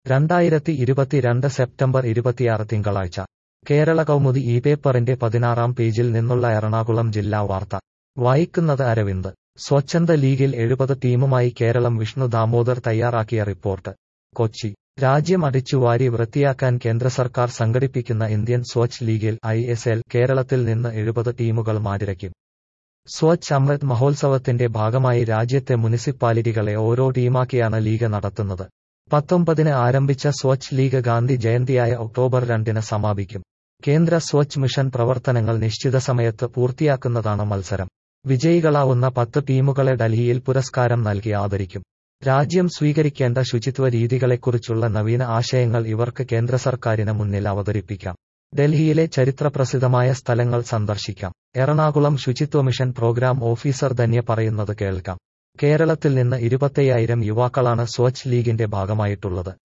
2022 September 26 തിങ്കളാഴ്ച കേരള കൗമുദി ഈ പേപ്പറിന്റെ 16-ാം പേജിൽ നിന്നുള്ള എറണാകുളം ജില്ലാ വാർത്ത വായിക്കുന്നത് അരവിന്ദ്. സ്വച്ഛന്ദ ലീഗിൽ 70 ടീമുമായി കേരളം. വിഷ്ണു ദാമോദർ തയ്യാറാക്കിയ റിപ്പോർട്ട്. കൊച്ചി. രാജ്യം അടിച്ചുവാരി വൃത്തിയാക്കാൻ കേന്ദ്ര സർക്കാർ സംഘടിപ്പിക്കുന്ന ഇന്ത്യൻ സ്വച്ഛ് ലീഗിൽ ISL കേരളത്തിൽ നിന്ന് 70 ടീമുകൾ മാറ്റിരയ്ക്കും. സ്വച്ഛ് അമൃത് മഹോത്സവത്തിന്റെ ഭാഗമായി രാജ്യത്തെ മുനിസിപ്പാലിറ്റികളെ ഓരോ ടീമാക്കിയാണ് ലീഗ് നടത്തുന്നത്. 19-ന് ആരംഭിച്ച സ്വച്ഛ് ലീഗ് ഗാന്ധി ജയന്തിയായ ഒക്ടോബർ 2-ന് സമാപിക്കും. കേന്ദ്ര സ്വച്ഛ് മിഷൻ പ്രവർത്തനങ്ങൾ നിശ്ചിത സമയത്ത് പൂർത്തിയാക്കുന്നതാണ് മത്സരം. വിജയികളാവുന്ന 10 ടീമുകളെ ഡൽഹിയിൽ പുരസ്കാരം നൽകി ആദരിക്കും. രാജ്യം സ്വീകരിക്കേണ്ട ശുചിത്വ രീതികളെക്കുറിച്ചുള്ള നവീന ആശയങ്ങൾ ഇവർക്ക് കേന്ദ്ര സർക്കാരിന് മുന്നിൽ അവതരിപ്പിക്കാം. ഡൽഹിയിലെ ചരിത്രപ്രസിദ്ധമായ സ്ഥലങ്ങൾ സന്ദർശിക്കാം. എറണാകുളം ശുചിത്വ മിഷൻ പ്രോഗ്രാം ഓഫീസർ ധന്യ പറയുന്നത് കേൾക്കാം. കേരളത്തിൽ നിന്ന് 25,000 യുവാക്കളാണ് സ്വച്ഛ് ലീഗിന്റെ ഭാഗമായിട്ടുള്ളത്.